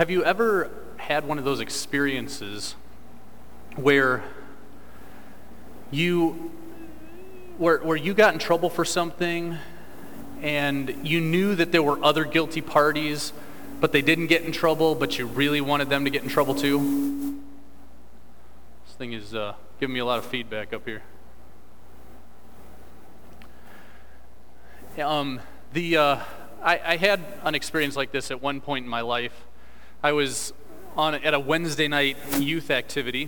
Have you ever had one of those experiences where you got in trouble for something and you knew that there were other guilty parties, but they didn't get in trouble, but you really wanted them to get in trouble too? This thing is giving me a lot of feedback up here. I had an experience like this at one point in my life. I was at a Wednesday night youth activity,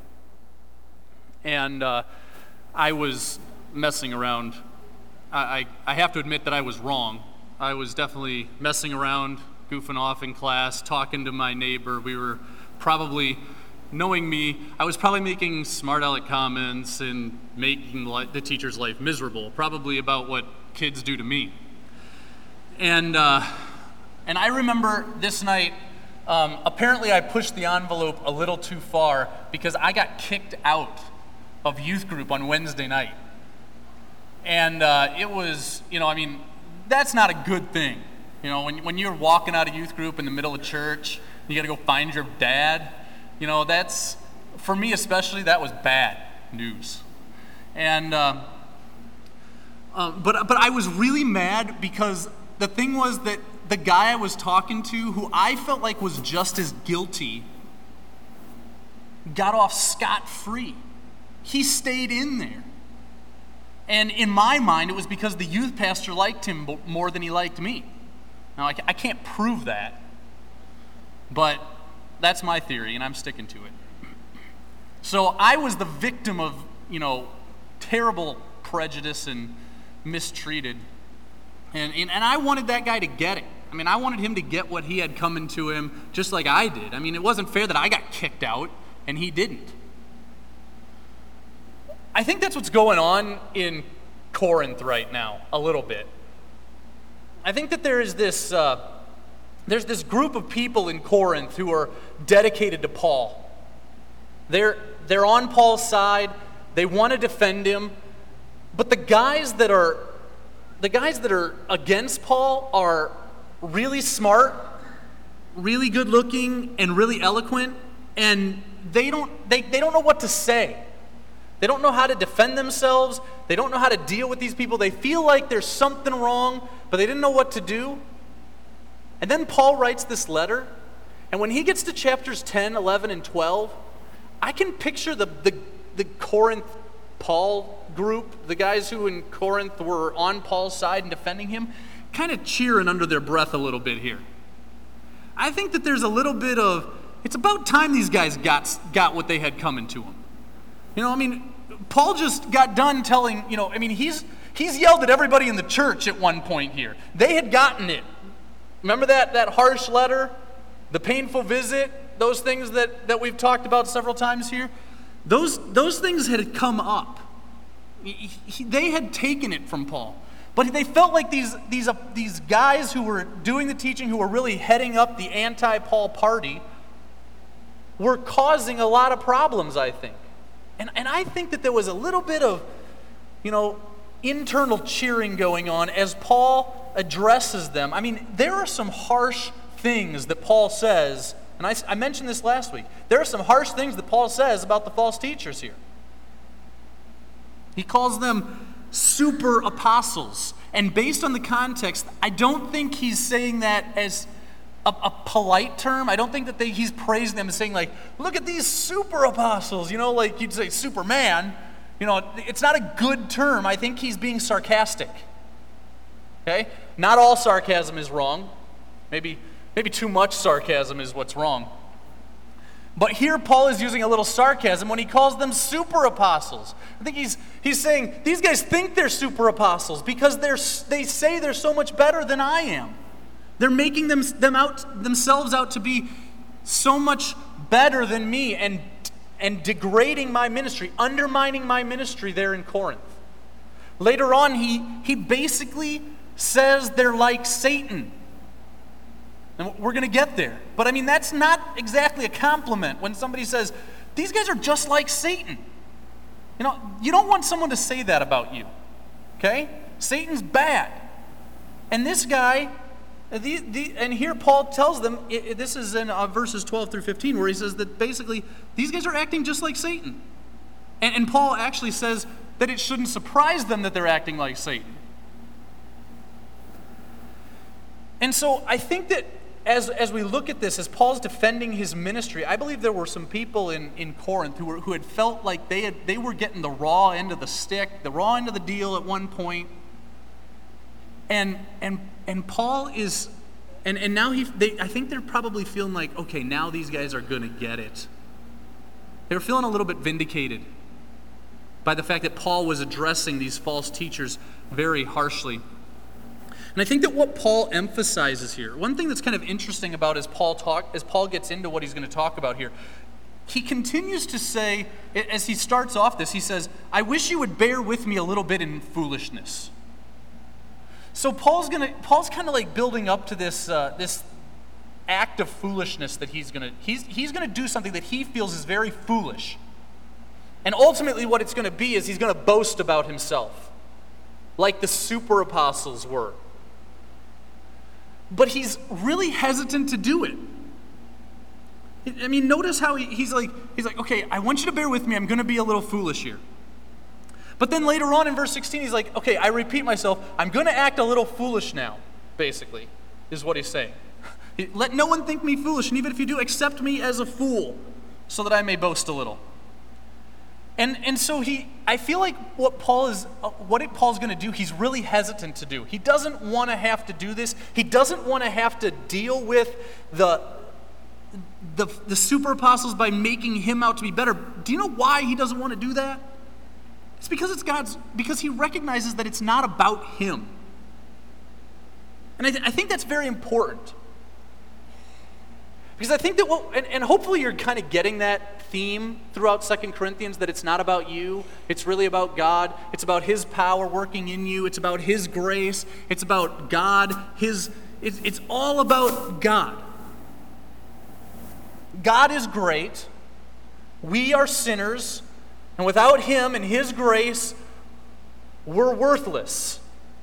and I was messing around. I have to admit that I was wrong. I was definitely messing around, goofing off in class, talking to my neighbor. We were probably, knowing me, I was probably making smart aleck comments and making the teacher's life miserable, probably about what kids do to me. And I remember this night, apparently I pushed the envelope a little too far because I got kicked out of youth group on Wednesday night. And it was, that's not a good thing. When you're walking out of youth group in the middle of church, you got to go find your dad. That's, for me especially, that was bad news. And but I was really mad because the thing was that the guy I was talking to, who I felt like was just as guilty, got off scot-free. He stayed in there. And in my mind, it was because the youth pastor liked him more than he liked me. Now, I can't prove that, but that's my theory, and I'm sticking to it. So I was the victim of, terrible prejudice and mistreated. And I wanted that guy to get it. I wanted him to get what he had coming to him just like I did. It wasn't fair that I got kicked out and he didn't. I think that's what's going on in Corinth right now, a little bit. I think that there's this group of people in Corinth who are dedicated to Paul. They're on Paul's side. They want to defend him. But the guys that are against Paul are really smart, really good looking, and really eloquent, and they don't know what to say. They don't know how to defend themselves. They don't know how to deal with these people. They feel like there's something wrong, but they didn't know what to do. And then Paul writes this letter, and when he gets to chapters 10, 11, and 12, I can picture the Corinth Paul group, the guys who in Corinth were on Paul's side and defending him, kind of cheering under their breath a little bit here. I think that there's a little bit of, it's about time these guys got what they had coming to them. Paul just got done telling, he's yelled at everybody in the church at one point here. They had gotten it. Remember that harsh letter, the painful visit, those things that we've talked about several times here? Those things had come up. They had taken it from Paul. But they felt like these guys who were doing the teaching, who were really heading up the anti-Paul party, were causing a lot of problems, I think. And I think that there was a little bit of, internal cheering going on as Paul addresses them. There are some harsh things that Paul says, and I mentioned this last week. There are some harsh things that Paul says about the false teachers here. He calls them super apostles. And based on the context, I don't think he's saying that as a polite term. I don't think that he's praising them and saying, like, look at these super apostles, like you'd say Superman. It's not a good term. I think he's being sarcastic. Okay? Not all sarcasm is wrong. Maybe too much sarcasm is what's wrong. But here Paul is using a little sarcasm when he calls them super apostles. I think he's saying, these guys think they're super apostles because they say they're so much better than I am. They're making themselves out to be so much better than me and degrading my ministry, undermining my ministry there in Corinth. Later on, he basically says they're like Satan. And we're going to get there. But that's not exactly a compliment when somebody says, these guys are just like Satan. You don't want someone to say that about you. Okay? Satan's bad. And this guy And here Paul tells them, this is in verses 12 through 15, where he says that basically these guys are acting just like Satan. And Paul actually says that it shouldn't surprise them that they're acting like Satan. And so I think that as we look at this, as Paul's defending his ministry, I believe there were some people in Corinth who had felt like they were getting the raw end of the stick, the raw end of the deal at one point. And Paul is, and now I think they're probably feeling like, okay, now these guys are going to get it. They were feeling a little bit vindicated by the fact that Paul was addressing these false teachers very harshly. And I think that what Paul emphasizes here, one thing that's kind of interesting about as Paul gets into what he's going to talk about here, he continues to say, as he starts off this, he says, I wish you would bear with me a little bit in foolishness. So Paul's kind of like building up to this act of foolishness that he's going to do something that he feels is very foolish. And ultimately what it's going to be is he's going to boast about himself, like the super apostles were. But he's really hesitant to do it. I mean, notice how he's like, okay, I want you to bear with me. I'm going to be a little foolish here. But then later on in verse 16, he's like, okay, I repeat myself. I'm going to act a little foolish now, basically, is what he's saying. Let no one think me foolish, and even if you do, accept me as a fool, so that I may boast a little. And so I feel like what Paul's going to do, he's really hesitant to do. He doesn't want to have to do this. He doesn't want to have to deal with the super apostles by making him out to be better. Do you know why he doesn't want to do that? It's because he recognizes that it's not about him. And I think that's very important. Because I think that and hopefully you're kind of getting that theme throughout 2 Corinthians, that it's not about you, it's really about God. It's about His power working in you. It's about His grace. It's about God. It's all about God. God is great. We are sinners. And without Him and His grace, we're worthless.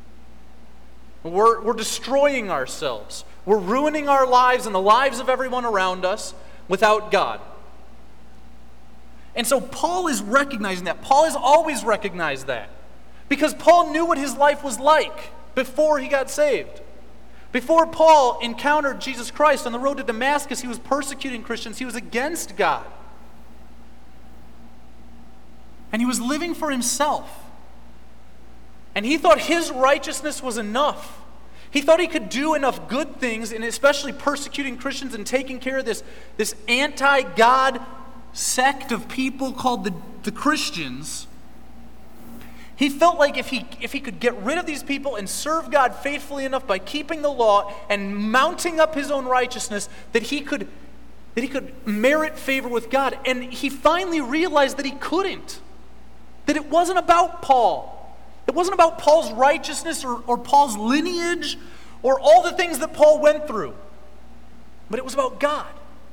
We're destroying ourselves. We're ruining our lives and the lives of everyone around us without God. And so Paul is recognizing that. Paul has always recognized that. Because Paul knew what his life was like before he got saved. Before Paul encountered Jesus Christ on the road to Damascus, he was persecuting Christians. He was against God. And he was living for himself. And he thought his righteousness was enough. He thought he could do enough good things, and especially persecuting Christians and taking care of this anti-God sect of people called the Christians. He felt like if he could get rid of these people and serve God faithfully enough by keeping the law and mounting up his own righteousness, that he could merit favor with God. And he finally realized that he couldn't. That it wasn't about Paul. It wasn't about Paul's righteousness or Paul's lineage or all the things that Paul went through. But it was about God.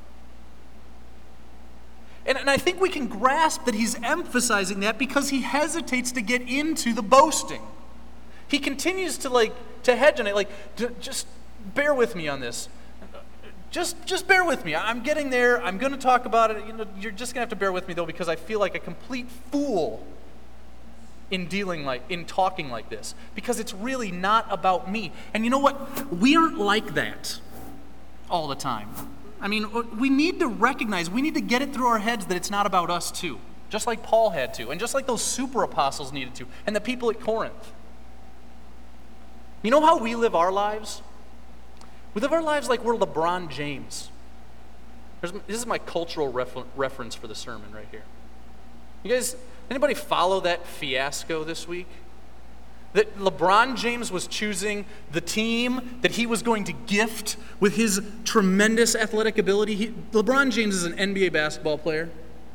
And I think we can grasp that he's emphasizing that because he hesitates to get into the boasting. He continues to hedge on it, just bear with me on this. Just bear with me. I'm getting there. I'm going to talk about it. You're just going to have to bear with me, though, because I feel like a complete fool in talking like this, because it's really not about me. And you know what? We aren't like that all the time. I mean, we need to recognize, we need to get it through our heads that it's not about us too, just like Paul had to, and just like those super apostles needed to, and the people at Corinth. You know how we live our lives? We live our lives like we're LeBron James. This is my cultural reference for the sermon right here. You guys, anybody follow that fiasco this week? That LeBron James was choosing the team that he was going to gift with his tremendous athletic ability. LeBron James is an NBA basketball player.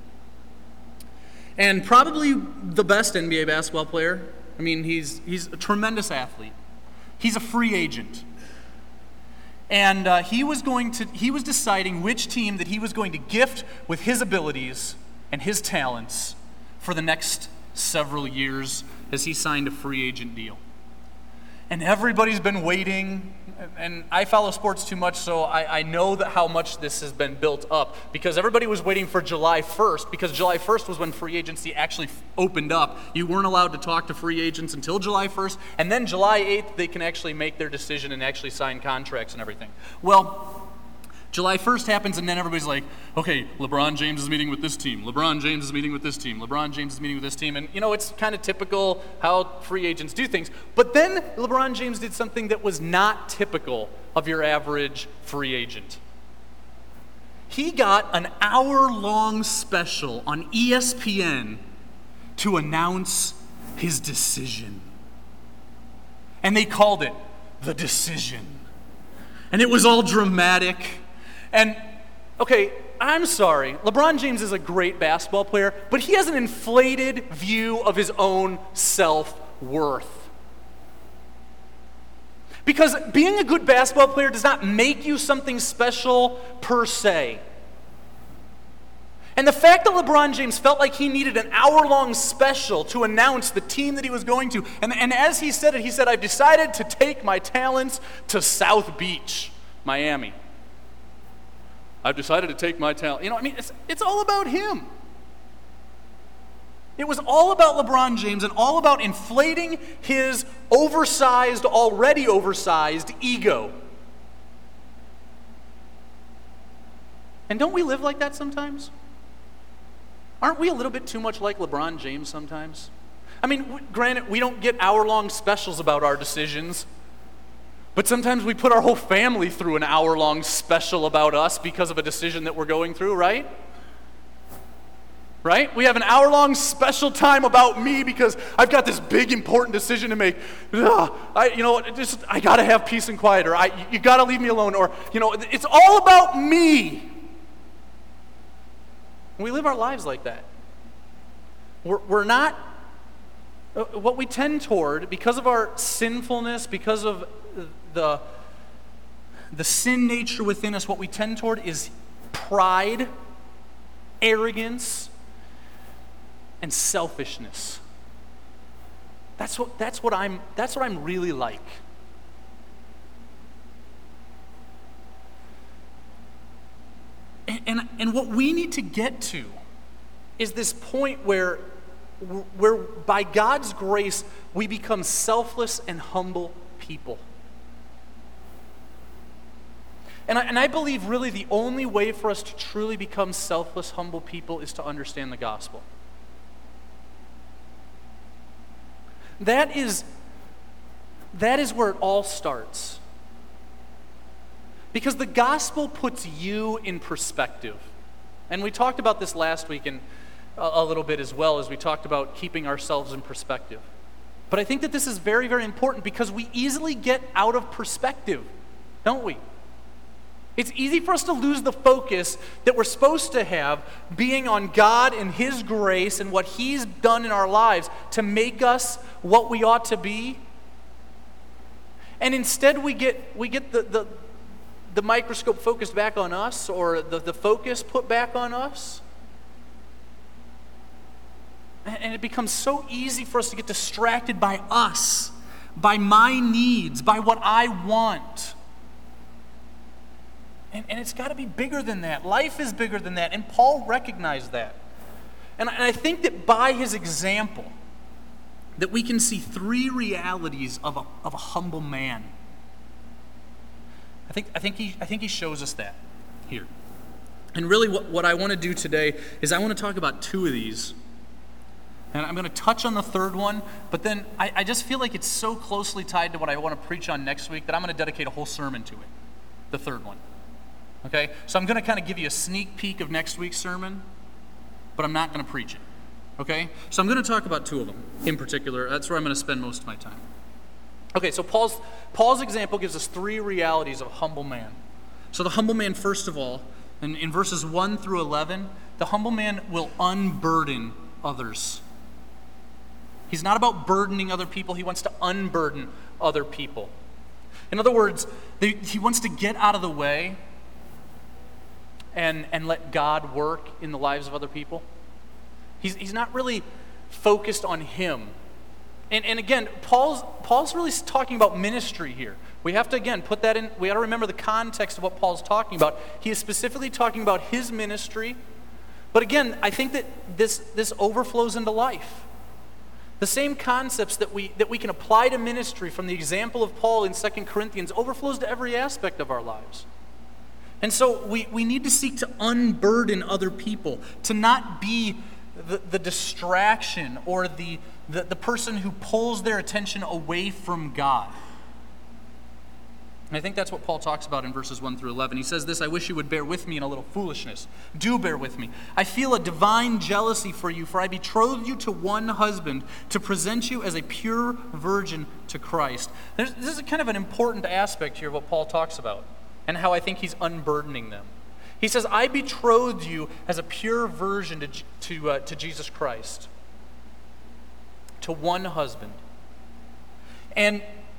And probably the best NBA basketball player. I mean, he's a tremendous athlete. He's a free agent. And he was deciding which team that he was going to gift with his abilities and his talents for the next several years as he signed a free agent deal. And everybody's been waiting, and I follow sports too much, so I know that how much this has been built up, because everybody was waiting for July 1st, because July 1st was when free agency actually opened up. You weren't allowed to talk to free agents until July 1st, and then July 8th, they can actually make their decision and actually sign contracts and everything. Well, July 1st happens, and then everybody's like, okay, LeBron James is meeting with this team. LeBron James is meeting with this team. LeBron James is meeting with this team. And, it's kind of typical how free agents do things. But then LeBron James did something that was not typical of your average free agent. He got an hour-long special on ESPN to announce his decision. And they called it The Decision. And it was all dramatic. And, okay, I'm sorry, LeBron James is a great basketball player, but he has an inflated view of his own self-worth. Because being a good basketball player does not make you something special per se. And the fact that LeBron James felt like he needed an hour-long special to announce the team that he was going to, and as he said it, he said, I've decided to take my talents to South Beach, Miami. I've decided to take my talent. It's all about him. It was all about LeBron James and all about inflating his already oversized ego. And don't we live like that sometimes? Aren't we a little bit too much like LeBron James sometimes? Granted, we don't get hour-long specials about our decisions. But sometimes we put our whole family through an hour-long special about us because of a decision that we're going through, right? Right? We have an hour-long special time about me because I've got this big, important decision to make. I got to have peace and quiet, or you got to leave me alone, or, it's all about me. We live our lives like that. We're not, what we tend toward, because of our sinfulness, because of the sin nature within us, what we tend toward is pride, arrogance, and selfishness. That's what I'm really like. And what we need to get to is this point where by God's grace we become selfless and humble people. And I believe really the only way for us to truly become selfless, humble people is to understand the gospel. That is where it all starts. Because the gospel puts you in perspective. And we talked about this last week and a little bit as well, as we talked about keeping ourselves in perspective. But I think that this is very, very important because we easily get out of perspective, don't we? It's easy for us to lose the focus that we're supposed to have, being on God and His grace and what He's done in our lives to make us what we ought to be. And instead we get the microscope focused back on us, or the focus put back on us. And it becomes so easy for us to get distracted by us, by my needs, by what I want. And it's got to be bigger than that. Life is bigger than that. And Paul recognized that. And I think that by his example, that we can see three realities of a humble man. I think he shows us that here. And really what I want to do today is I want to talk about two of these. And I'm going to touch on the third one, but then I just feel like it's so closely tied to what I want to preach on next week that I'm going to dedicate a whole sermon to it, the third one. Okay? So I'm going to kind of give you a sneak peek of next week's sermon, but I'm not going to preach it. Okay? So I'm going to talk about two of them in particular. That's where I'm going to spend most of my time. Okay, so Paul's example gives us three realities of a humble man. So the humble man, first of all, in verses 1 through 11, the humble man will unburden others. He's not about burdening other people. He wants to unburden other people. In other words, he wants to get out of the way and let God work in the lives of other people. He's not really focused on him. And again, Paul's really talking about ministry here. We have to, again, put that in, we got to remember the context of what Paul's talking about. He is specifically talking about his ministry. But again, I think that this overflows into life. The same concepts that we can apply to ministry from the example of Paul in 2 Corinthians overflows to every aspect of our lives. And so we need to seek to unburden other people, to not be the distraction or the person who pulls their attention away from God. And I think that's what Paul talks about in verses 1 through 11. He says this, I wish you would bear with me in a little foolishness. Do bear with me. I feel a divine jealousy for you, for I betrothed you to one husband to present you as a pure virgin to Christ. This is kind of an important aspect here of what Paul talks about and how I think he's unburdening them. He says, I betrothed you as a pure virgin to Jesus Christ, to one husband. And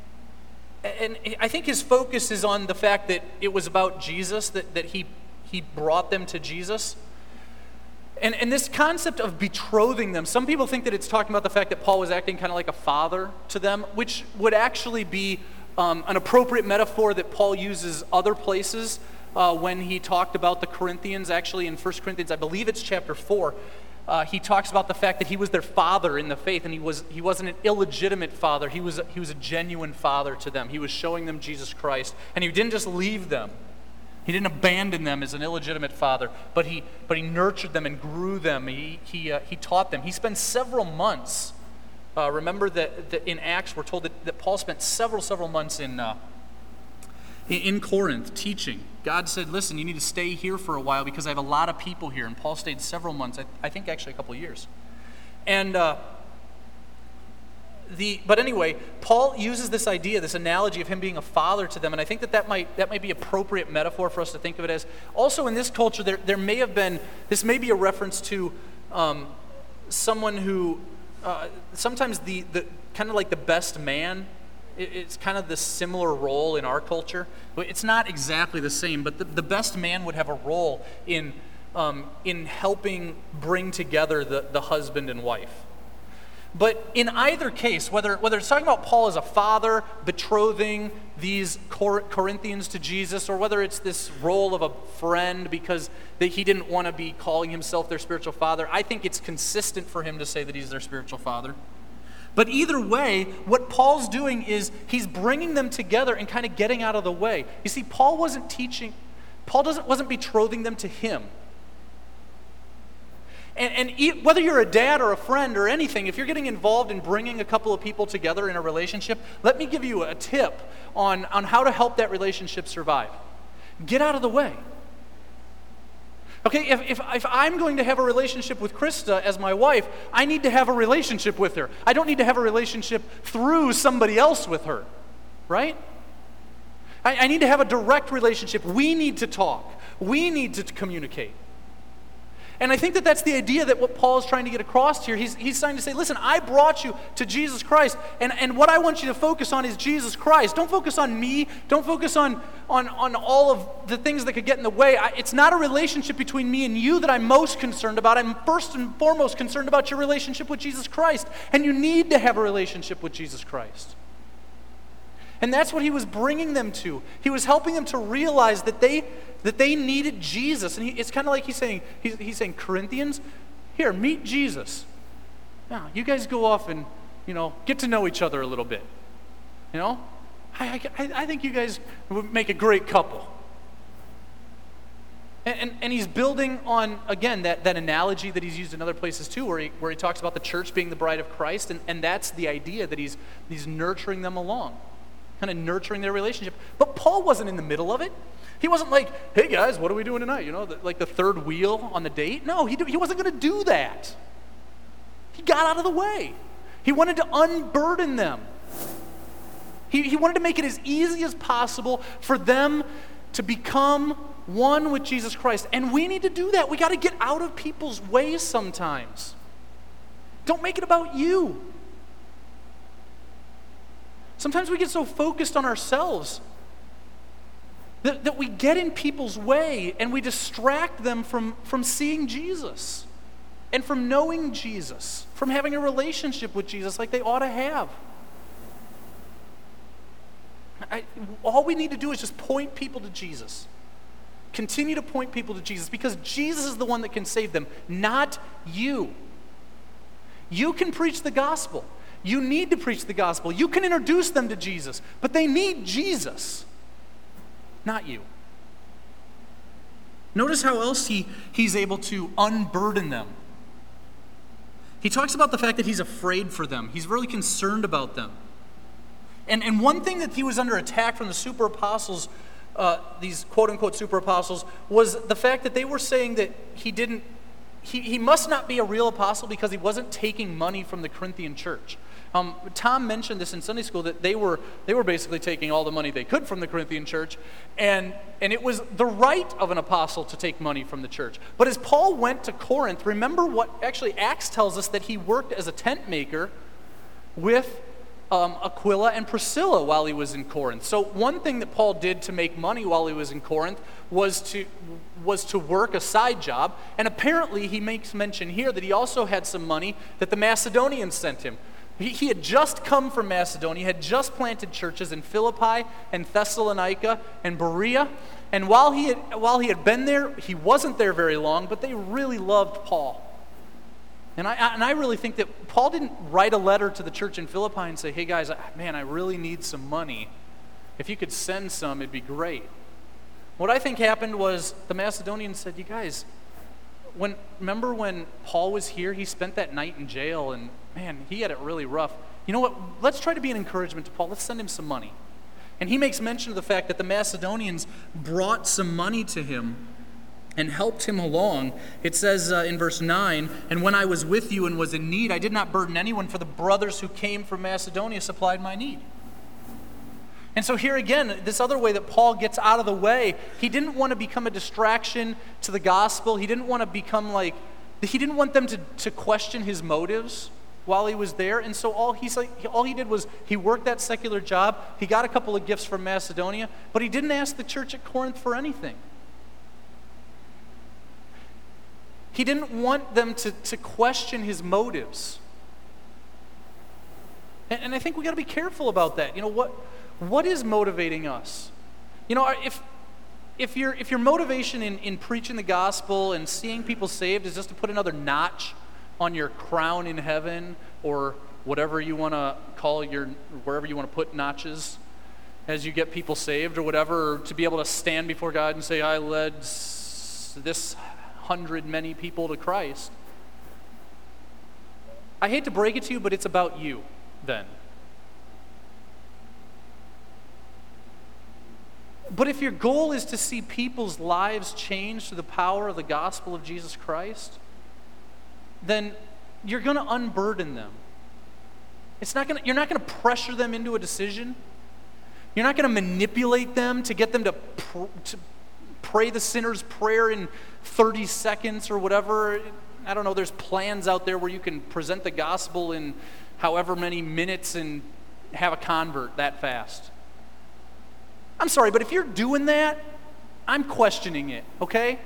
I think his focus is on the fact that it was about Jesus, that he brought them to Jesus. And this concept of betrothing them, some people think that it's talking about the fact that Paul was acting kind of like a father to them, which would actually be an appropriate metaphor that Paul uses other places when he talked about the Corinthians. Actually, in 1 Corinthians, I believe it's chapter 4, he talks about the fact that he was their father in the faith, and he wasn't an illegitimate father. He was a genuine father to them. He was showing them Jesus Christ, and he didn't just leave them. He didn't abandon them as an illegitimate father, but he nurtured them and grew them. He taught them. He spent several months. Remember that in Acts we're told that Paul spent several months in Corinth teaching. God said, listen, you need to stay here for a while because I have a lot of people here. And Paul stayed several months, I think actually a couple of years. And but anyway, Paul uses this idea, this analogy of him being a father to them, and I think that might be appropriate metaphor for us to think of it as. Also in this culture, there may have been, this may be a reference to someone who, sometimes the kind of like the best man, it's kind of the similar role in our culture. It's not exactly the same, but the best man would have a role in helping bring together the husband and wife. But in either case, whether it's talking about Paul as a father betrothing these Corinthians to Jesus, or whether it's this role of a friend because he didn't want to be calling himself their spiritual father, I think it's consistent for him to say that he's their spiritual father. But either way, what Paul's doing is he's bringing them together and kind of getting out of the way. You see, Paul wasn't betrothing them to him. And whether you're a dad or a friend or anything, if you're getting involved in bringing a couple of people together in a relationship, let me give you a tip on how to help that relationship survive. Get out of the way. Okay, if I'm going to have a relationship with Krista as my wife, I need to have a relationship with her. I don't need to have a relationship through somebody else with her, right? I need to have a direct relationship. We need to talk. We need to communicate. And I think that that's the idea that what Paul is trying to get across here. He's trying to say, listen, I brought you to Jesus Christ, and what I want you to focus on is Jesus Christ. Don't focus on me. Don't focus on all of the things that could get in the way. It's not a relationship between me and you that I'm most concerned about. I'm first and foremost concerned about your relationship with Jesus Christ, and you need to have a relationship with Jesus Christ. And that's what he was bringing them to. He was helping them to realize that they needed Jesus. And it's kind of like he's saying, Corinthians, here, meet Jesus. Now, you guys go off and, get to know each other a little bit. I think you guys would make a great couple. And he's building on, again, that analogy that he's used in other places too, where he talks about the church being the bride of Christ, and that's the idea that he's nurturing them along, kind of nurturing their relationship. But Paul wasn't in the middle of it. He wasn't like, hey guys, what are we doing tonight? Like the third wheel on the date. No, he wasn't going to do that. He got out of the way. He wanted to unburden them. He wanted to make it as easy as possible for them to become one with Jesus Christ. And we need to do that. We got to get out of people's ways sometimes. Don't make it about you. Sometimes we get so focused on ourselves that we get in people's way and we distract them from seeing Jesus. and from knowing Jesus, from having a relationship with Jesus like they ought to have. All we need to do is just point people to Jesus. Continue to point people to Jesus, because Jesus is the one that can save them, not you. You can preach the gospel. You need to preach the gospel. You can introduce them to Jesus, but they need Jesus, not you. Notice how else he's able to unburden them. He talks about the fact that he's afraid for them. He's really concerned about them. And one thing that he was under attack from the super apostles, these quote-unquote super apostles, was the fact that they were saying that he must not be a real apostle because he wasn't taking money from the Corinthian church. Tom mentioned this in Sunday school, that they were basically taking all the money they could from the Corinthian church, and it was the right of an apostle to take money from the church. But as Paul went to Corinth, remember what actually Acts tells us, that he worked as a tent maker with Aquila and Priscilla while he was in Corinth. So one thing that Paul did to make money while he was in Corinth was to work a side job, and apparently he makes mention here that he also had some money that the Macedonians sent him. He had just come from Macedonia, had just planted churches in Philippi and Thessalonica and Berea, and while he had been there, he wasn't there very long, but they really loved Paul. And I really think that Paul didn't write a letter to the church in Philippi and say, hey guys, I really need some money. If you could send some, it'd be great. What I think happened was the Macedonians said, you guys, remember when Paul was here, he spent that night in jail, and man, he had it really rough. You know what, let's try to be an encouragement to Paul. Let's send him some money. And he makes mention of the fact that the Macedonians brought some money to him and helped him along. It says in verse 9, and when I was with you and was in need, I did not burden anyone, for the brothers who came from Macedonia supplied my need. And so here again, this other way that Paul gets out of the way, he didn't want to become a distraction to the gospel. He didn't want to become he didn't want them to question his motives while he was there. And so all he did was he worked that secular job. He got a couple of gifts from Macedonia, but he didn't ask the church at Corinth for anything. He didn't want them to question his motives. And I think we got to be careful about that. You know, what is motivating us? You know, if your motivation in preaching the gospel and seeing people saved is just to put another notch on your crown in heaven, or whatever you want to call wherever you want to put notches as you get people saved or whatever, or to be able to stand before God and say, I led this 100 many people to Christ. I hate to break it to you, but it's about you then. But if your goal is to see people's lives change through the power of the gospel of Jesus Christ, then you're going to unburden them. You're not going to pressure them into a decision. You're not going to manipulate them to get them to pray the sinner's prayer in 30 seconds or whatever. I don't know, there's plans out there where you can present the gospel in however many minutes and have a convert that fast. I'm sorry, but if you're doing that, I'm questioning it, okay?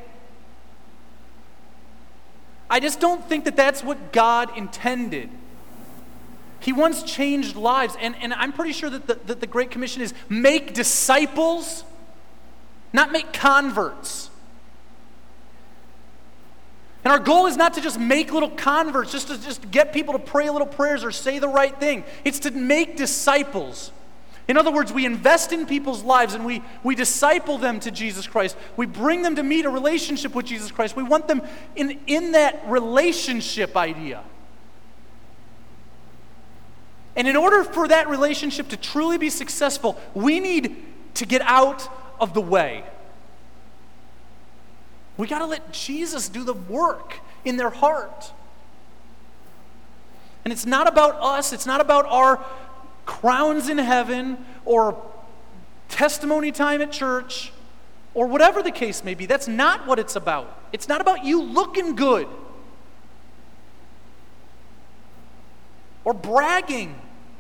I just don't think that that's what God intended. He wants changed lives, and I'm pretty sure that the Great Commission is make disciples, not make converts. And our goal is not to just make little converts, just to get people to pray little prayers or say the right thing. It's to make disciples. In other words, we invest in people's lives and we disciple them to Jesus Christ. We bring them to meet a relationship with Jesus Christ. We want them in that relationship idea. And in order for that relationship to truly be successful, we need to get out of the way. We got to let Jesus do the work in their heart. And it's not about us. It's not about our crowns in heaven or testimony time at church or whatever the case may be. That's not what it's about. It's not about you looking good or bragging.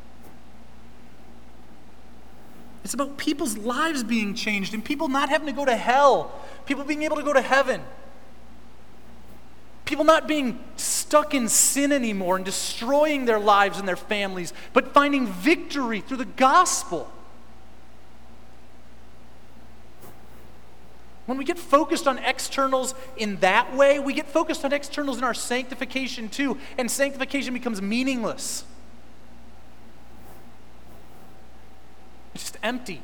It's about people's lives being changed and people not having to go to hell, people being able to go to heaven. People not being stuck in sin anymore and destroying their lives and their families, but finding victory through the gospel. When we get focused on externals in that way, we get focused on externals in our sanctification too, and sanctification becomes meaningless. It's just empty.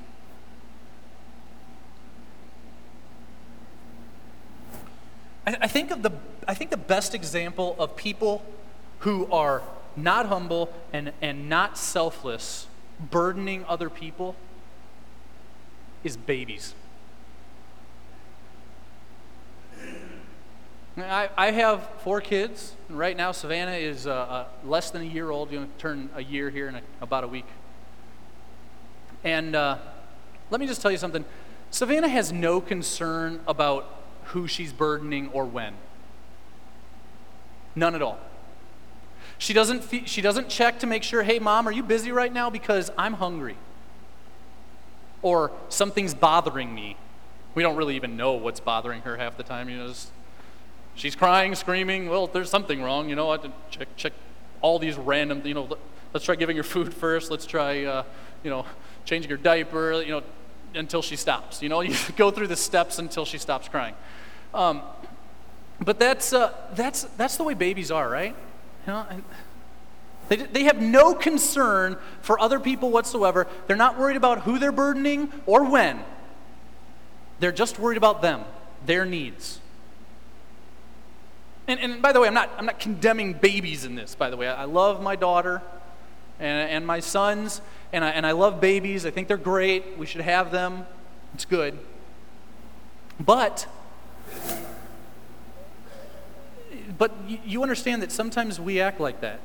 I think the best example of people who are not humble and not selfless, burdening other people, is babies. I have 4 kids, and right now Savannah is less than a year old. Going to turn a year here in about a week. And let me just tell you something. Savannah has no concern about who she's burdening or when. None at all. She doesn't check to make sure, hey, Mom, are you busy right now? Because I'm hungry. Or something's bothering me. We don't really even know what's bothering her half the time. She's crying, screaming. Well, there's something wrong. I have to check all these random, let's try giving her food first. Let's try, changing her diaper, until she stops. You go through the steps until she stops crying. But that's the way babies are, right? They have no concern for other people whatsoever. They're not worried about who they're burdening or when. They're just worried about them, their needs. And by the way, I'm not condemning babies in this. By the way, I love my daughter and my sons, and I love babies. I think they're great. We should have them. It's good. But you understand that sometimes we act like that.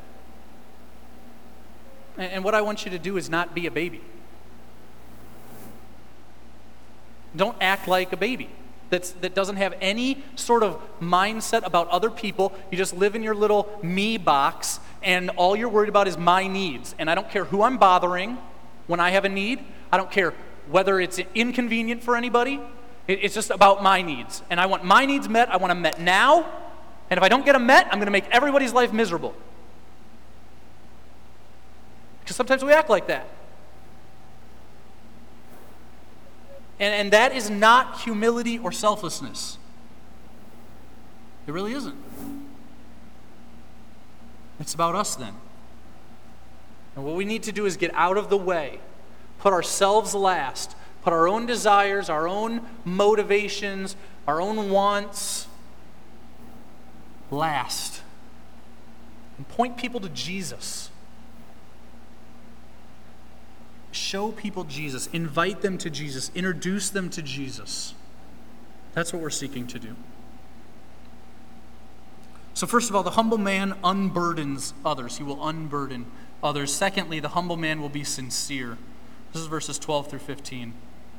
And what I want you to do is not be a baby. Don't act like a baby that doesn't have any sort of mindset about other people. You just live in your little me box, and all you're worried about is my needs. And I don't care who I'm bothering when I have a need. I don't care whether it's inconvenient for anybody. It's just about my needs. And I want my needs met. I want them met now. And if I don't get them met, I'm going to make everybody's life miserable. Because sometimes we act like that. And that is not humility or selflessness. It really isn't. It's about us then. And what we need to do is get out of the way, put ourselves last, put our own desires, our own motivations, our own wants last, and point people to Jesus. Show people Jesus. Invite them to Jesus. Introduce them to Jesus. That's what we're seeking to do. So first of all, the humble man unburdens others. He will unburden others. Secondly, the humble man will be sincere. This is verses 12 through 15.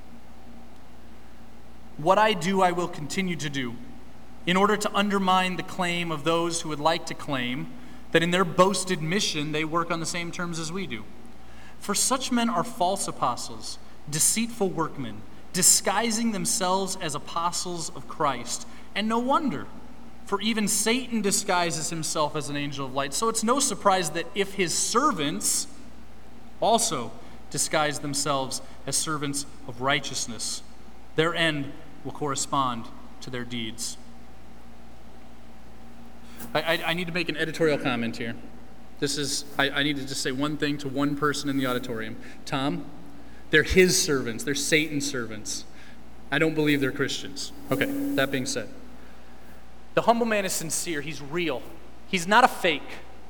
What I do, I will continue to do, in order to undermine the claim of those who would like to claim that in their boasted mission they work on the same terms as we do. For such men are false apostles, deceitful workmen, disguising themselves as apostles of Christ. And no wonder, for even Satan disguises himself as an angel of light. So it's no surprise that if his servants also disguise themselves as servants of righteousness, their end will correspond to their deeds. I need to make an editorial comment here. I need to just say one thing to one person in the auditorium. Tom, they're his servants. They're Satan's servants. I don't believe they're Christians. Okay, that being said. The humble man is sincere. He's real. He's not a fake.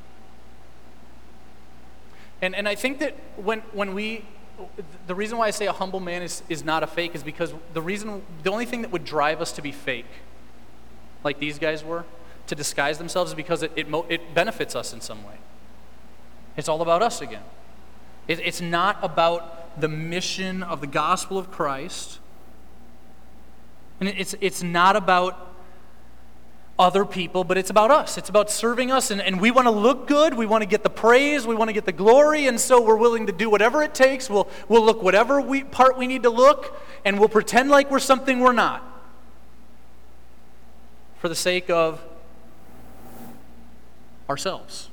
And I think that the reason why I say a humble man is not a fake is because the only thing that would drive us to be fake, like these guys were, to disguise themselves, is because it benefits us in some way. It's all about us again. It's not about the mission of the gospel of Christ. And it's not about other people, but it's about us. It's about serving us, and we want to look good. We want to get the praise. We want to get the glory, and so we're willing to do whatever it takes. We'll look whatever part we need to look, and we'll pretend like we're something we're not for the sake of ourselves.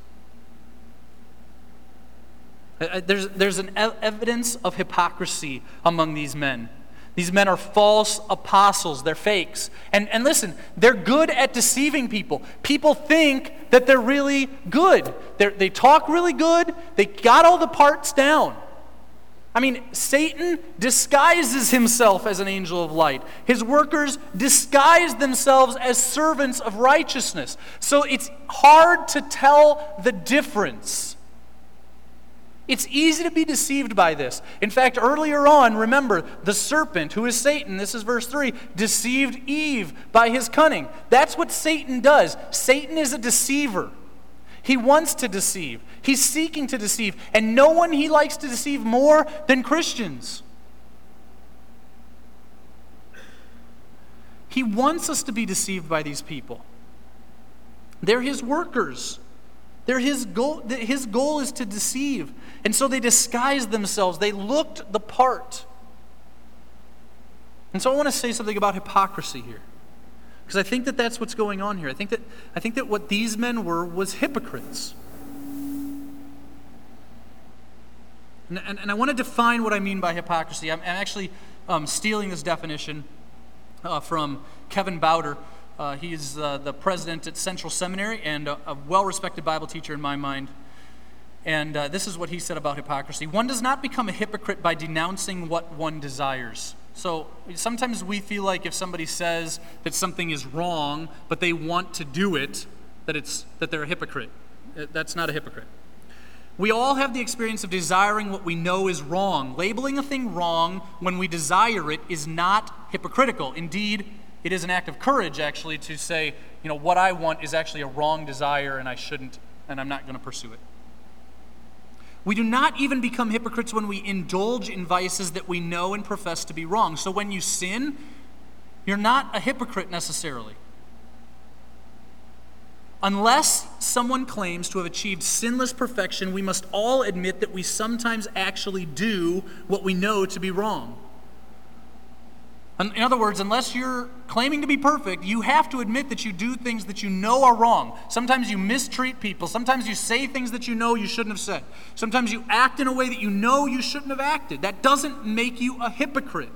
There's an evidence of hypocrisy among these men. These men are false apostles. They're fakes. And listen, they're good at deceiving people. People think that they're really good. They talk really good. They got all the parts down. I mean, Satan disguises himself as an angel of light. His workers disguise themselves as servants of righteousness. So it's hard to tell the difference. It's easy to be deceived by this. In fact, earlier on, remember, the serpent, who is Satan, this is verse 3, deceived Eve by his cunning. That's what Satan does. Satan is a deceiver. He wants to deceive. He's seeking to deceive. And no one he likes to deceive more than Christians. He wants us to be deceived by these people. They're his workers. His goal is to deceive. And so they disguised themselves. They looked the part. And so I want to say something about hypocrisy here. Because I think that that's what's going on here. I think that what these men were was hypocrites. And I want to define what I mean by hypocrisy. I'm actually stealing this definition from Kevin Bowder. He is the president at Central Seminary and a well-respected Bible teacher in my mind. And this is what he said about hypocrisy. One does not become a hypocrite by denouncing what one desires. So sometimes we feel like if somebody says that something is wrong, but they want to do it, that they're a hypocrite. That's not a hypocrite. We all have the experience of desiring what we know is wrong. Labeling a thing wrong when we desire it is not hypocritical. Indeed, it is an act of courage, actually, to say, what I want is actually a wrong desire and I shouldn't, and I'm not going to pursue it. We do not even become hypocrites when we indulge in vices that we know and profess to be wrong. So when you sin, you're not a hypocrite necessarily. Unless someone claims to have achieved sinless perfection, we must all admit that we sometimes actually do what we know to be wrong. In other words, unless you're claiming to be perfect, you have to admit that you do things that you know are wrong. Sometimes you mistreat people. Sometimes you say things that you know you shouldn't have said. Sometimes you act in a way that you know you shouldn't have acted. That doesn't make you a hypocrite.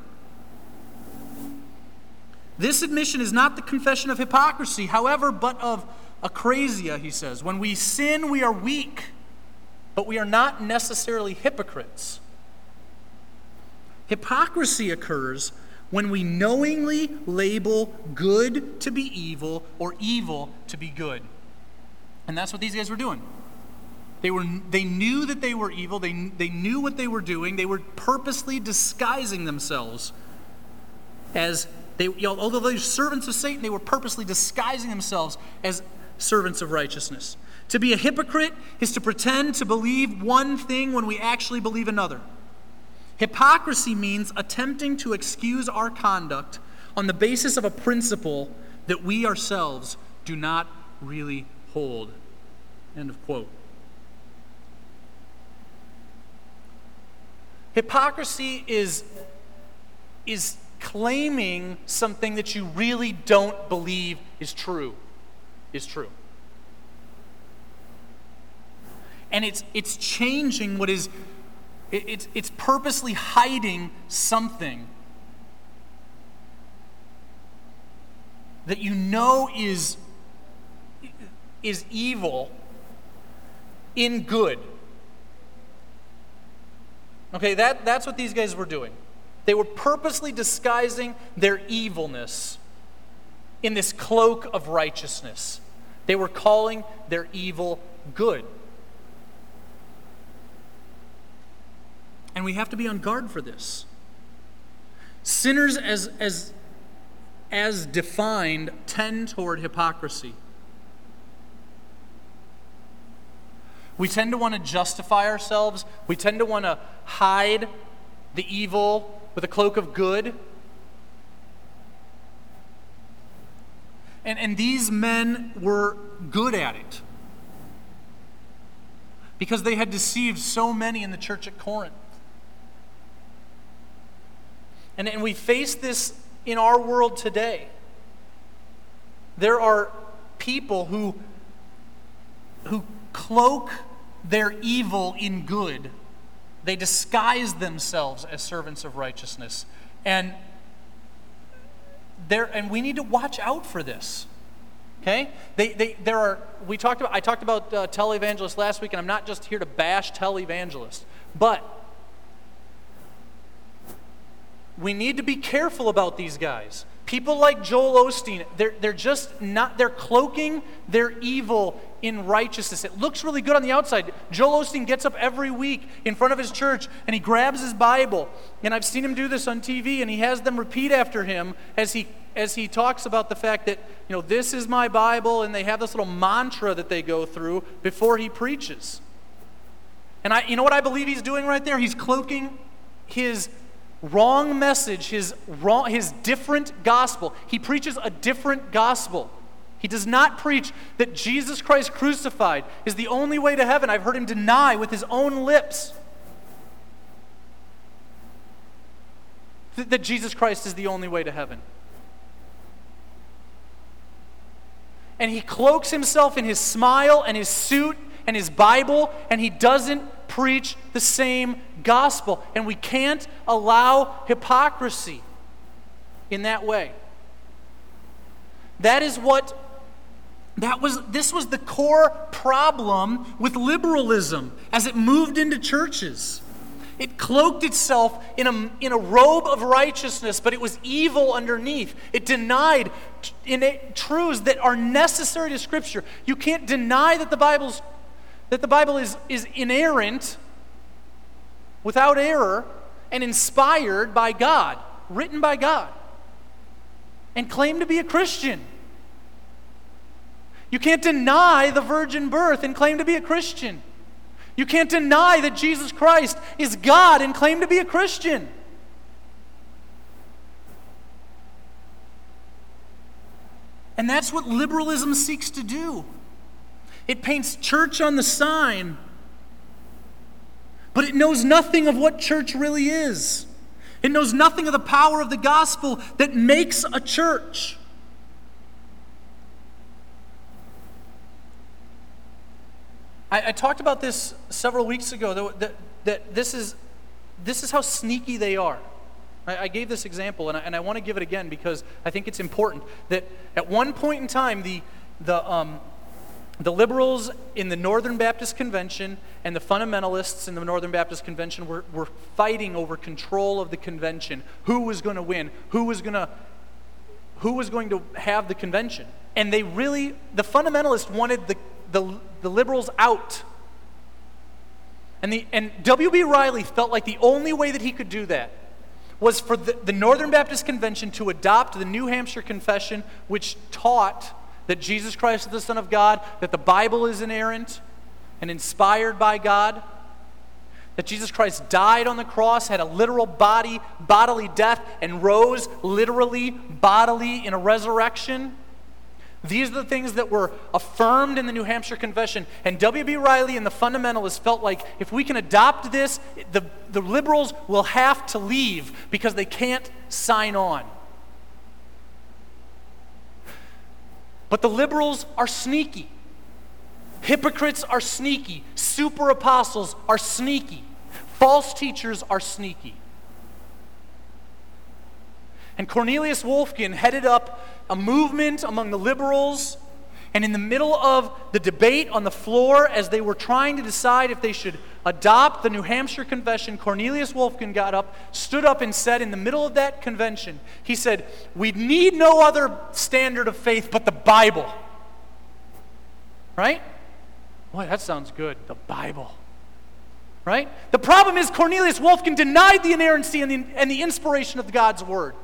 This admission is not the confession of hypocrisy, however, but of acrasia, he says. When we sin, we are weak, but we are not necessarily hypocrites. Hypocrisy occurs when we knowingly label good to be evil or evil to be good. And that's what these guys were doing. They knew that they were evil. They knew what they were doing. They were purposely disguising themselves as although they were servants of Satan, they were purposely disguising themselves as servants of righteousness. To be a hypocrite is to pretend to believe one thing when we actually believe another. Hypocrisy means attempting to excuse our conduct on the basis of a principle that we ourselves do not really hold. End of quote. Hypocrisy is claiming something that you really don't believe is true. And it's changing what is. It's purposely hiding something that you know is evil in good. Okay, that's what these guys were doing. They were purposely disguising their evilness in this cloak of righteousness. They were calling their evil good. And we have to be on guard for this. Sinners as defined tend toward hypocrisy. We tend to want to justify ourselves. We tend to want to hide the evil with a cloak of good. And these men were good at it because they had deceived so many in the church at Corinth. And we face this in our world today. There are people who who cloak their evil in good. They disguise themselves as servants of righteousness. And we need to watch out for this. Okay? I talked about televangelists last week, and I'm not just here to bash televangelists, but we need to be careful about these guys. People like Joel Osteen, they're cloaking their evil in righteousness. It looks really good on the outside. Joel Osteen gets up every week in front of his church and he grabs his Bible. And I've seen him do this on TV, and he has them repeat after him as he talks about the fact that, this is my Bible, and they have this little mantra that they go through before he preaches. And you know what I believe he's doing right there? He's cloaking his wrong message, his different gospel. He preaches a different gospel. He does not preach that Jesus Christ crucified is the only way to heaven. I've heard him deny with his own lips that Jesus Christ is the only way to heaven. And he cloaks himself in his smile and his suit and his Bible, and he doesn't preach the same gospel. And we can't allow hypocrisy in that way. This was the core problem with liberalism as it moved into churches. It cloaked itself in a robe of righteousness, but it was evil underneath. It denied truths that are necessary to Scripture. You can't deny that the Bible is inerrant, without error, and inspired by God, written by God, and claim to be a Christian. You can't deny the virgin birth and claim to be a Christian. You can't deny that Jesus Christ is God and claim to be a Christian. And that's what liberalism seeks to do. It paints church on the sign, but it knows nothing of what church really is. It knows nothing of the power of the gospel that makes a church. I talked about this several weeks ago, that this is how sneaky they are. I gave this example, and I want to give it again because I think it's important. That at one point in time, the liberals in the Northern Baptist Convention and the fundamentalists in the Northern Baptist Convention were fighting over control of the convention. Who was going to win? Who was going to have the convention? And the fundamentalists wanted the liberals out. And W.B. Riley felt like the only way that he could do that was for the Northern Baptist Convention to adopt the New Hampshire Confession, which taught that Jesus Christ is the Son of God, that the Bible is inerrant and inspired by God, that Jesus Christ died on the cross, had a literal bodily death, and rose literally, bodily in a resurrection. These are the things that were affirmed in the New Hampshire Confession. And W.B. Riley and the fundamentalists felt like if we can adopt this, the liberals will have to leave because they can't sign on. But the liberals are sneaky. Hypocrites are sneaky. Super apostles are sneaky. False teachers are sneaky. And Cornelius Wolfkin headed up a movement among the liberals, and in the middle of the debate on the floor, as they were trying to decide if they should adopt the New Hampshire Confession, Cornelius Wolfkin got up, stood up, and said in the middle of that convention, he said, "We need no other standard of faith but the Bible." Right? Boy, that sounds good. The Bible. Right? The problem is Cornelius Wolfkin denied the inerrancy and the inspiration of God's Word.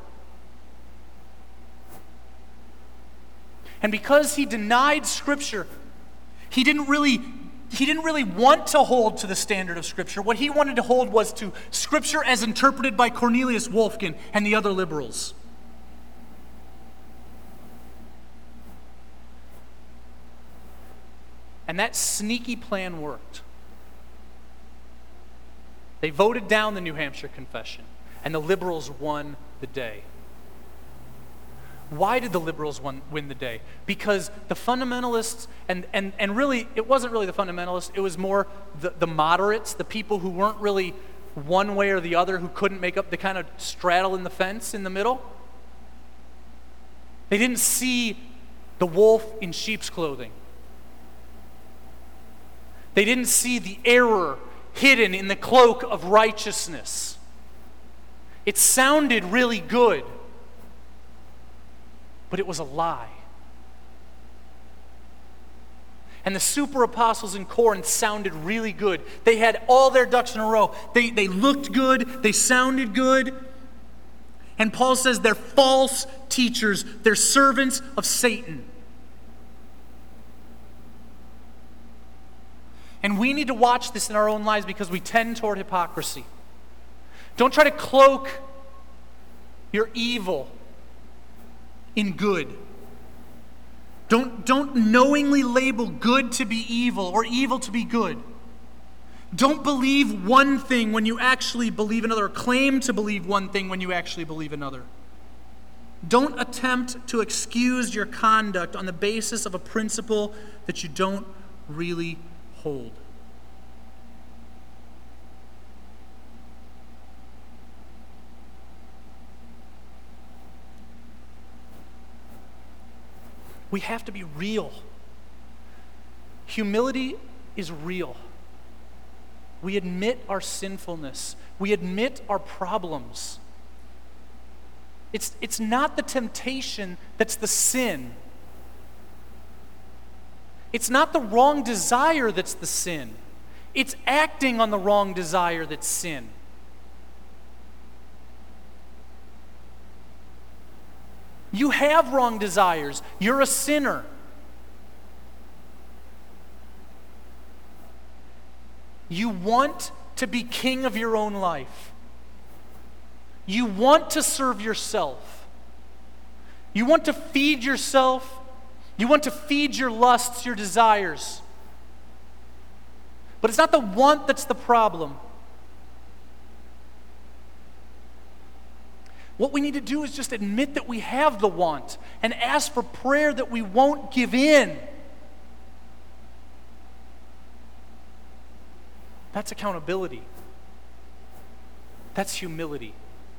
And because he denied Scripture, he didn't really want to hold to the standard of Scripture. What he wanted to hold was to Scripture as interpreted by Cornelius Wolfkin and the other liberals. And that sneaky plan worked. They voted down the New Hampshire Confession, and the liberals won the day. Why did the liberals win the day? Because the fundamentalists, and really, it wasn't really the fundamentalists, it was more the moderates, the people who weren't really one way or the other, who couldn't make up the kind of straddle in the fence in the middle. They didn't see the wolf in sheep's clothing. They didn't see the error hidden in the cloak of righteousness. It sounded really good, but it was a lie. And the super apostles in Corinth sounded really good. They had all their ducks in a row. They looked good. They sounded good. And Paul says they're false teachers. They're servants of Satan. And we need to watch this in our own lives because we tend toward hypocrisy. Don't try to cloak your evil in good. Don't knowingly label good to be evil or evil to be good. Don't believe one thing when you actually believe another, or claim to believe one thing when you actually believe another. Don't attempt to excuse your conduct on the basis of a principle that you don't really hold. We have to be real. Humility is real. We admit our sinfulness. We admit our problems. It's not the temptation that's the sin. It's not the wrong desire that's the sin. It's acting on the wrong desire that's sin. You have wrong desires. You're a sinner. You want to be king of your own life. You want to serve yourself. You want to feed yourself. You want to feed your lusts, your desires. But it's not the want that's the problem. What we need to do is just admit that we have the want and ask for prayer that we won't give in. That's accountability. That's humility.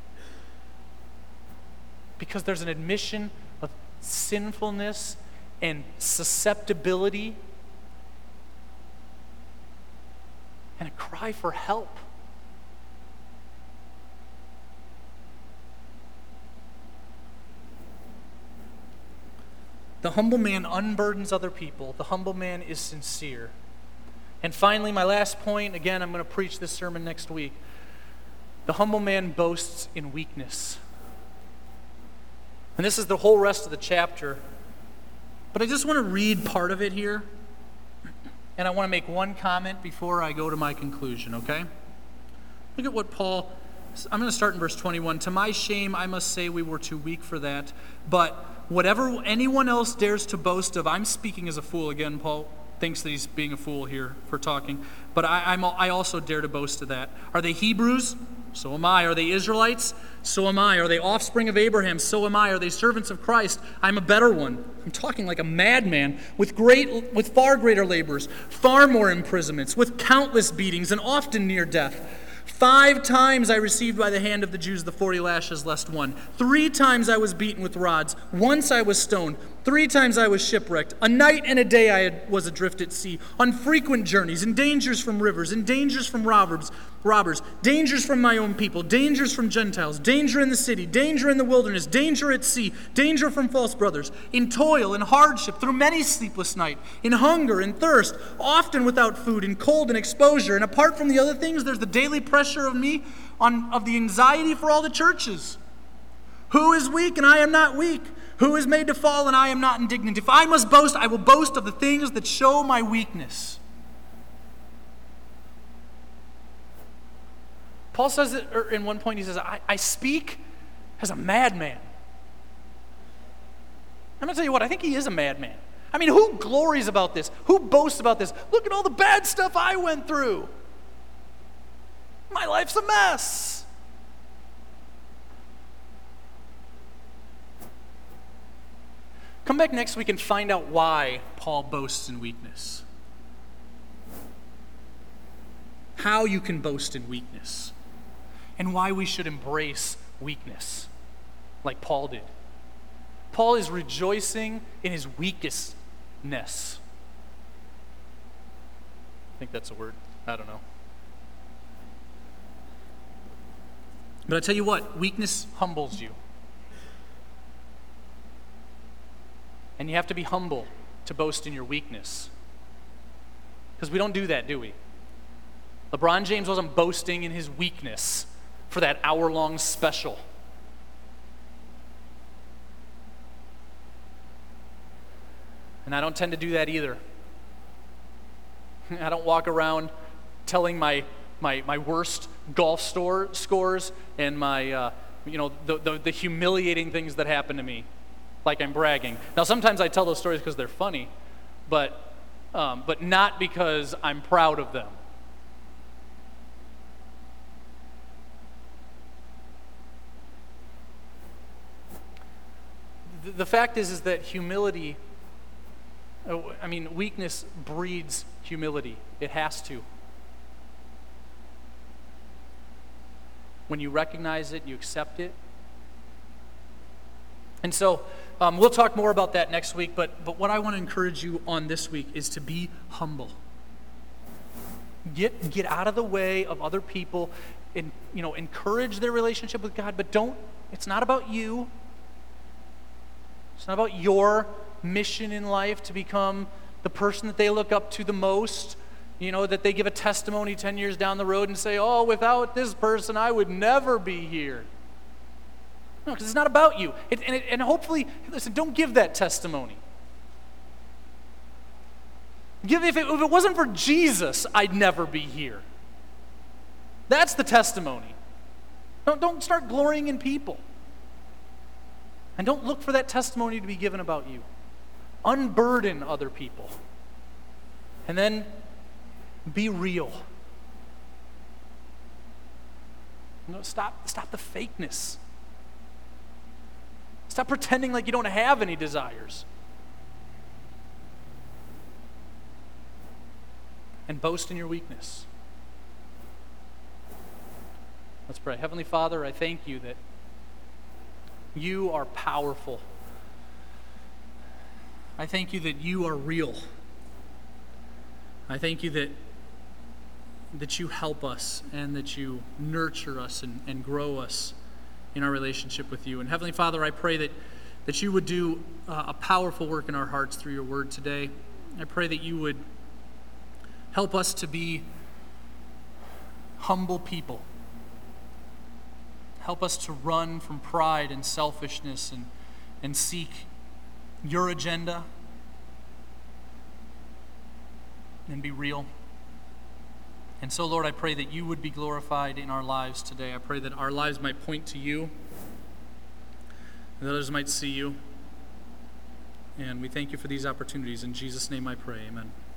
Because there's an admission of sinfulness and susceptibility and a cry for help. The humble man unburdens other people. The humble man is sincere. And finally, my last point, again, I'm going to preach this sermon next week. The humble man boasts in weakness. And this is the whole rest of the chapter. But I just want to read part of it here. And I want to make one comment before I go to my conclusion, okay? Look at what Paul, I'm going to start in verse 21. To my shame, I must say we were too weak for that. But whatever anyone else dares to boast of, I'm speaking as a fool. Again, Paul thinks that he's being a fool here for talking. But I also dare to boast of that. Are they Hebrews? So am I. Are they Israelites? So am I. Are they offspring of Abraham? So am I. Are they servants of Christ? I'm a better one. I'm talking like a madman, with far greater labors, far more imprisonments, with countless beatings, and often near death. 5 times I received by the hand of the Jews the 40 lashes lest one. 3 times I was beaten with rods. Once I was stoned. 3 times I was shipwrecked. A night and a day I was adrift at sea, on frequent journeys, in dangers from rivers, in dangers from robbers, dangers from my own people, dangers from Gentiles, danger in the city, danger in the wilderness, danger at sea, danger from false brothers, in toil and hardship, through many sleepless nights, in hunger and thirst, often without food, in cold and exposure. And apart from the other things, there's the daily pressure of me of the anxiety for all the churches. Who is weak and I am not weak? Who is made to fall and I am not indignant? If I must boast, I will boast of the things that show my weakness. Paul says that, or in one point he says, I speak as a madman. I'm going to tell you what, I think he is a madman. I mean, who glories about this? Who boasts about this? Look at all the bad stuff I went through. My life's a mess. come back next week and find out why Paul boasts in weakness. How you can boast in weakness. And why we should embrace weakness like Paul did. Paul is rejoicing in his weakness. I think that's a word. I don't know. But I tell you what, weakness humbles you. And you have to be humble to boast in your weakness. Because we don't do that, do we? LeBron James wasn't boasting in his weakness for that hour-long special. And I don't tend to do that either. I don't walk around telling my worst golf scores and my the humiliating things that happen to me, like I'm bragging. Now sometimes I tell those stories because they're funny, but not because I'm proud of them. The fact is that weakness breeds humility. It has to. When you recognize it, you accept it. And so we'll talk more about that next week, but what I want to encourage you on this week is to be humble. Get out of the way of other people and encourage their relationship with God, but it's not about you. It's not about your mission in life to become the person that they look up to the most, that they give a testimony 10 years down the road and say, oh, without this person, I would never be here. No, because it's not about you. And hopefully, listen, don't give that testimony. If it wasn't for Jesus, I'd never be here. That's the testimony. Don't start glorying in people. And don't look for that testimony to be given about you. Unburden other people. And then be real. Stop the fakeness. Stop pretending like you don't have any desires. And boast in your weakness. Let's pray. Heavenly Father, I thank you that you are powerful. I thank you that you are real. I thank you that you help us and that you nurture us and grow us in our relationship with you. And Heavenly Father, I pray that you would do a powerful work in our hearts through your word today. I pray that you would help us to be humble people. Help us to run from pride and selfishness and seek your agenda and be real. And so, Lord, I pray that you would be glorified in our lives today. I pray that our lives might point to you, and that others might see you. And we thank you for these opportunities. In Jesus' name I pray, amen.